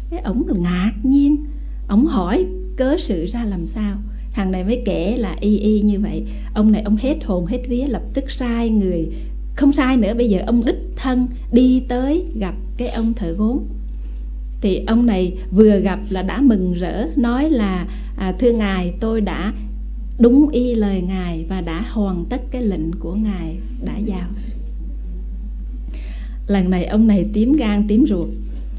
Cái ổng ngạc nhiên, ổng hỏi cớ sự ra làm sao. Thằng này mới kể là y như vậy. Ông này ông hết hồn hết vía, lập tức sai người, không sai nữa, bây giờ ông đích thân đi tới gặp cái ông thợ gốm. Thì ông này vừa gặp là đã mừng rỡ, nói là thưa ngài, tôi đã đúng y lời ngài và đã hoàn tất cái lệnh của ngài đã giao. Lần này ông này tím gan tím ruột.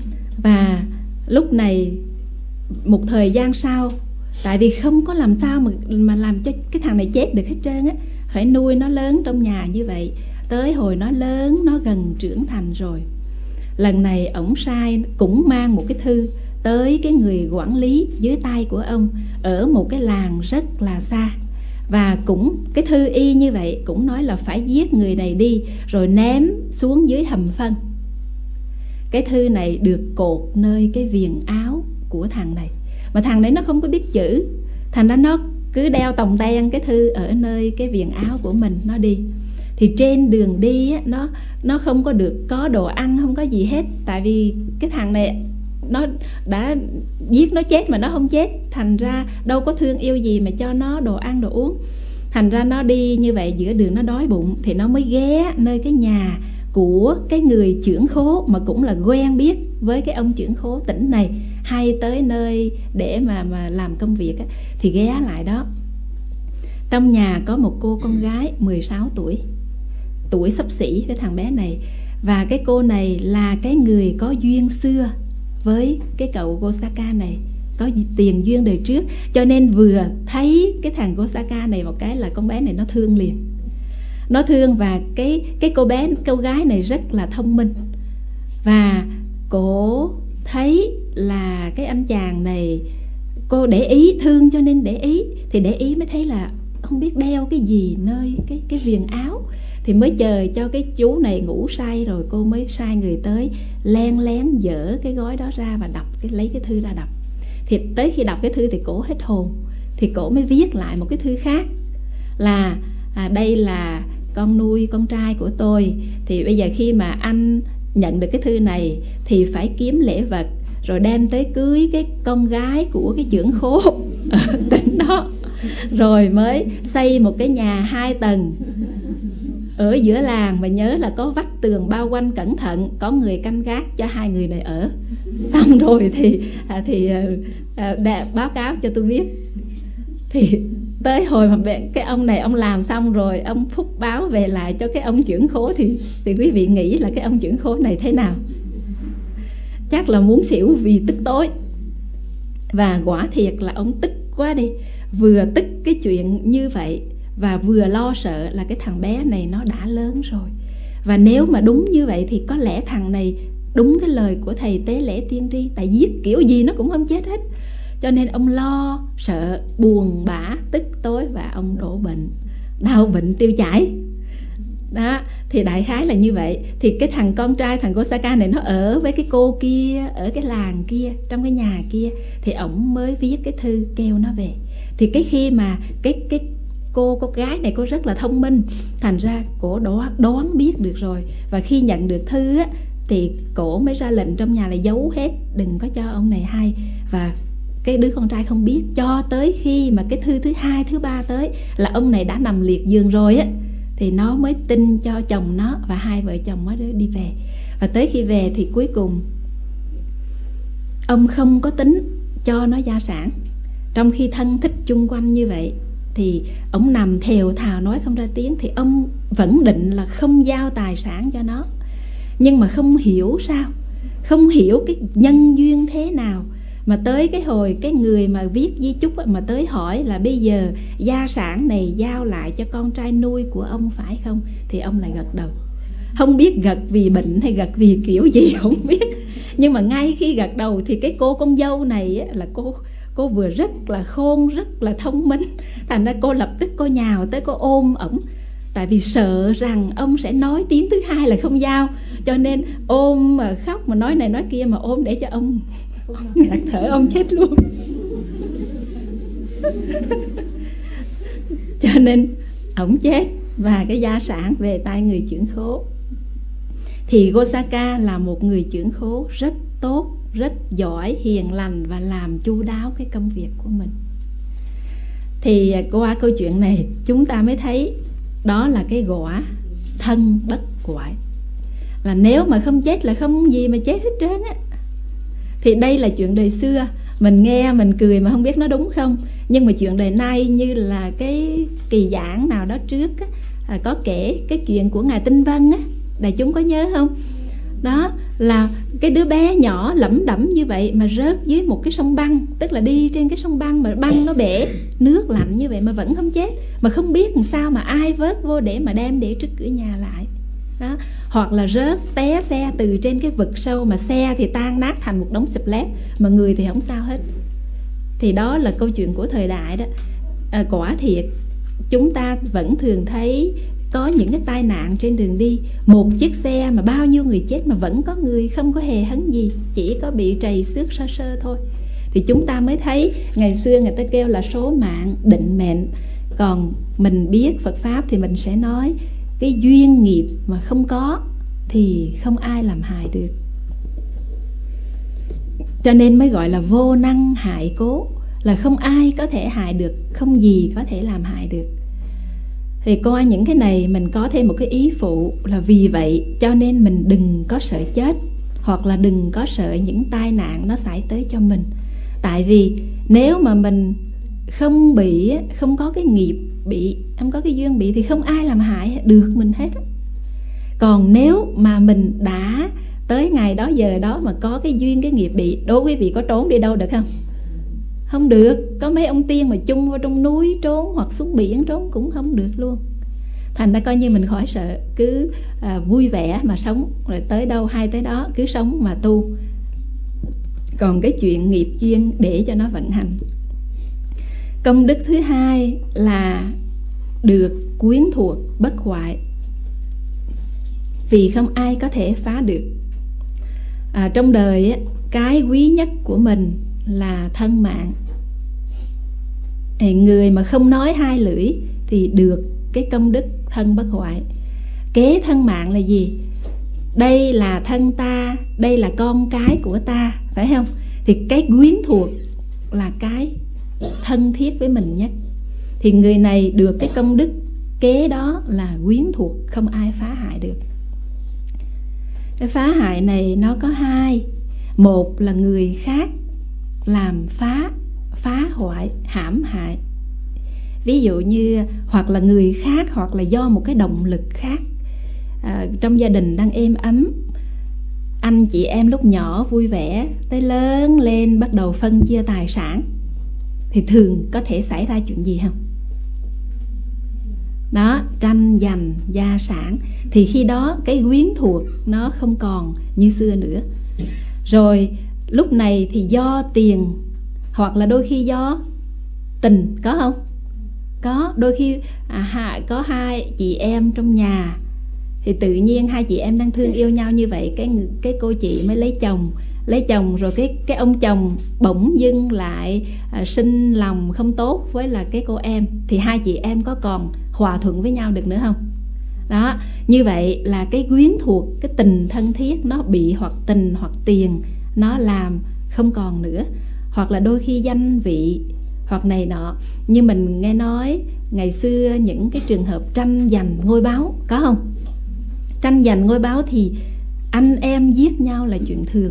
Và lúc này một thời gian sau, tại vì không có làm sao mà làm cho cái thằng này chết được hết trơn á, phải nuôi nó lớn trong nhà như vậy, tới hồi nó lớn, nó gần trưởng thành rồi. Lần này ổng sai cũng mang một cái thư tới cái người quản lý dưới tay của ông ở một cái làng rất là xa. Và cũng cái thư y như vậy, cũng nói là phải giết người này đi rồi ném xuống dưới hầm phân. Cái thư này được cột nơi cái viền áo của thằng này, mà thằng này nó không có biết chữ, thành ra nó cứ đeo tòng ten cái thư ở nơi cái viền áo của mình, nó đi. Thì trên đường đi á, nó không có được có đồ ăn, không có gì hết. Tại vì cái thằng này nó đã giết nó chết mà nó không chết, thành ra đâu có thương yêu gì mà cho nó đồ ăn đồ uống. Thành ra nó đi như vậy, giữa đường nó đói bụng thì nó mới ghé nơi cái nhà của cái người chưởng khố, mà cũng là quen biết với cái ông chưởng khố tỉnh này, hay tới nơi để mà làm công việc á, thì ghé lại đó. Trong nhà có một cô con gái 16 tuổi, tuổi xấp xỉ với thằng bé này. Và cái cô này là cái người có duyên xưa với cái cậu Gosaka này, có tiền duyên đời trước, cho nên vừa thấy cái thằng Gosaka này một cái là con bé này nó thương liền. Nó thương. Và cái cô gái này rất là thông minh, và cổ thấy là cái anh chàng này, cô để ý, thương cho nên để ý. Thì để ý mới thấy là không biết đeo cái gì nơi cái viền áo. Thì mới chờ cho cái chú này ngủ say rồi, cô mới sai người tới len lén dỡ cái gói đó ra và lấy cái thư ra đọc. Thì tới khi đọc cái thư thì cổ hết hồn. Thì cổ mới viết lại một cái thư khác là đây là con nuôi con trai của tôi. Thì bây giờ khi mà anh nhận được cái thư này thì phải kiếm lễ vật rồi đem tới cưới cái con gái của cái chưởng khố ở tỉnh đó, rồi mới xây một cái nhà 2 tầng ở giữa làng, mà nhớ là có vách tường bao quanh cẩn thận, có người canh gác cho 2 người này ở. Xong rồi thì báo cáo cho tôi biết. Thì tới hồi mà cái ông này ông làm xong rồi, ông phúc báo về lại cho cái ông chưởng khố, thì quý vị nghĩ là cái ông chưởng khố này thế nào? Chắc là muốn xỉu vì tức tối. Và quả thiệt là ông tức quá đi, vừa tức cái chuyện như vậy và vừa lo sợ là cái thằng bé này nó đã lớn rồi. Và nếu mà đúng như vậy thì có lẽ thằng này đúng cái lời của thầy Tế Lễ Tiên Tri, tại giết kiểu gì nó cũng không chết hết. Cho nên ông lo sợ, buồn bã, tức tối, và ông đổ bệnh, đau bệnh tiêu chảy đó. Thì đại khái là như vậy. Thì cái thằng con trai, thằng Gosaka này, nó ở với cái cô kia, ở cái làng kia, trong cái nhà kia. Thì ổng mới viết cái thư kêu nó về. Thì cái khi mà cái cô con gái này, cô rất là thông minh, thành ra cổ đoán biết được rồi. Và khi nhận được thư á, thì cổ mới ra lệnh trong nhà là giấu hết, đừng có cho ông này hay. Và cái đứa con trai không biết, cho tới khi mà cái thư thứ 2, thứ 3 tới là ông này đã nằm liệt giường rồi á, thì nó mới tin cho chồng nó, và 2 vợ chồng mới đi về. Và tới khi về thì cuối cùng ông không có tính cho nó gia sản. Trong khi thân thích chung quanh như vậy thì ông nằm thều thào nói không ra tiếng. Thì ông vẫn định là không giao tài sản cho nó. Nhưng mà không hiểu sao, không hiểu cái nhân duyên thế nào mà tới cái hồi cái người mà viết di chúc mà tới hỏi là bây giờ gia sản này giao lại cho con trai nuôi của ông phải không? Thì ông lại gật đầu. Không biết gật vì bệnh hay gật vì kiểu gì không biết. Nhưng mà ngay khi gật đầu thì cái cô con dâu này là cô vừa rất là khôn, rất là thông minh. Thành ra cô lập tức cô nhào tới, cô ôm ổng. Tại vì sợ rằng ông sẽ nói tiếng thứ 2 là không giao, cho nên ôm mà khóc, mà nói này nói kia, mà ôm để cho ông ngạt thở, ông chết luôn. Cho nên ổng chết và cái gia sản về tay người chưởng khố. Thì Gosaka là một người chưởng khố rất tốt, rất giỏi, hiền lành và làm chu đáo cái công việc của mình. Thì qua câu chuyện này chúng ta mới thấy đó là cái quả thân bất hoại, là nếu mà không chết là không gì mà chết hết trơn á. Thì đây là chuyện đời xưa, mình nghe mình cười mà không biết nó đúng không. Nhưng mà chuyện đời nay, như là cái kỳ giảng nào đó trước á, có kể cái chuyện của Ngài Tinh Vân á, đại chúng có nhớ không? Đó là cái đứa bé nhỏ lẩm đẩm như vậy mà rớt dưới một cái sông băng, tức là đi trên cái sông băng mà băng nó bể, nước lạnh như vậy mà vẫn không chết, mà không biết làm sao mà ai vớt vô để mà đem để trước cửa nhà lại. Đó. Hoặc là rớt té xe từ trên cái vực sâu, mà xe thì tan nát thành một đống xẹp lép, mà người thì không sao hết. Thì đó là câu chuyện của thời đại đó. Quả thiệt chúng ta vẫn thường thấy có những cái tai nạn trên đường đi, một chiếc xe mà bao nhiêu người chết mà vẫn có người không có hề hấn gì, chỉ có bị trầy xước sơ sơ thôi. Thì chúng ta mới thấy ngày xưa người ta kêu là số mạng định mệnh. Còn mình biết Phật Pháp thì mình sẽ nói cái duyên nghiệp mà không có thì không ai làm hại được. Cho nên mới gọi là vô năng hại cố, là không ai có thể hại được, không gì có thể làm hại được. Thì coi những cái này mình có thêm một cái ý phụ là vì vậy cho nên mình đừng có sợ chết, hoặc là đừng có sợ những tai nạn nó xảy tới cho mình. Tại vì nếu mà mình không bị, không có cái nghiệp bị, không có cái duyên bị thì không ai làm hại được mình hết. Còn nếu mà mình đã tới ngày đó giờ đó mà có cái duyên cái nghiệp bị, đố quý vị có trốn đi đâu được không? Không được. Có mấy ông tiên mà chung vào trong núi trốn, hoặc xuống biển trốn cũng không được luôn. Thành ra coi như mình khỏi sợ, cứ vui vẻ mà sống, rồi tới đâu hay tới đó, cứ sống mà tu. Còn cái chuyện nghiệp duyên để cho nó vận hành. Công đức thứ hai là được quyến thuộc bất hoại, vì không ai có thể phá được. Trong đời cái quý nhất của mình là thân mạng. Người mà không nói hai lưỡi thì được cái công đức thân bất hoại. Kế thân mạng là gì? Đây là thân ta, đây là con cái của ta, phải không? Thì cái quyến thuộc là cái thân thiết với mình nhất. Thì người này được cái công đức kế đó là quyến thuộc, không ai phá hại được. Cái phá hại này nó có hai. Một là người khác làm phá hoại, hãm hại. Ví dụ như hoặc là người khác, hoặc là do một cái động lực khác. Trong gia đình đang êm ấm, anh chị em lúc nhỏ vui vẻ, tới lớn lên bắt đầu phân chia tài sản, thì thường có thể xảy ra chuyện gì không? Đó, tranh giành gia sản. Thì khi đó cái quyến thuộc nó không còn như xưa nữa. Rồi lúc này thì do tiền, hoặc là đôi khi do tình, có không? Có. Đôi khi có hai chị em trong nhà, thì tự nhiên hai chị em đang thương yêu nhau như vậy, cái cô chị mới lấy chồng rồi cái ông chồng bỗng dưng lại sinh lòng không tốt với là cái cô em, thì hai chị em có còn hòa thuận với nhau được nữa không? Đó, như vậy là cái quyến thuộc, cái tình thân thiết nó bị hoặc tình hoặc tiền nó làm không còn nữa. Hoặc là đôi khi danh vị hoặc này nọ. Như mình nghe nói ngày xưa những cái trường hợp tranh giành ngôi báu, có không? Tranh giành ngôi báu thì anh em giết nhau là chuyện thường.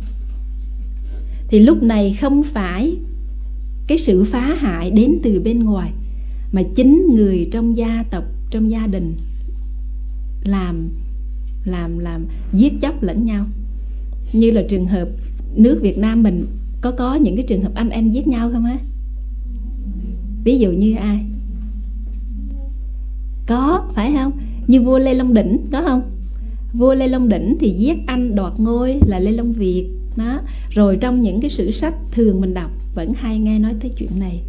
Thì lúc này không phải cái sự phá hại đến từ bên ngoài, mà chính người trong gia tộc, trong gia đình làm giết chóc lẫn nhau. Như là trường hợp nước Việt Nam mình có những cái trường hợp anh em giết nhau không á? Ví dụ như ai? Có, phải không? Như vua Lê Long Đỉnh, có không? Vua Lê Long Đỉnh thì giết anh đoạt ngôi là Lê Long Việt đó. Rồi trong những cái sử sách thường mình đọc vẫn hay nghe nói tới chuyện này.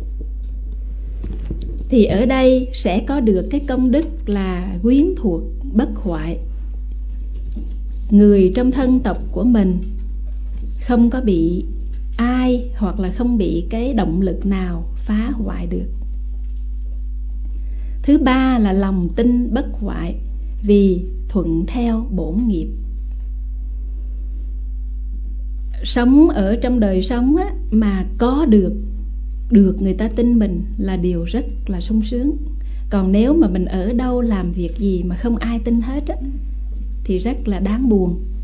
Thì ở đây sẽ có được cái công đức là quyến thuộc bất hoại. Người trong thân tộc của mình không có bị ai hoặc là không bị cái động lực nào phá hoại được. Thứ ba là lòng tin bất hoại, vì thuận theo bổn nghiệp. sống ở trong đời sống á, mà có được người ta tin mình là điều rất là sung sướng. Còn nếu mà mình ở đâu làm việc gì mà không ai tin hết á, thì rất là đáng buồn.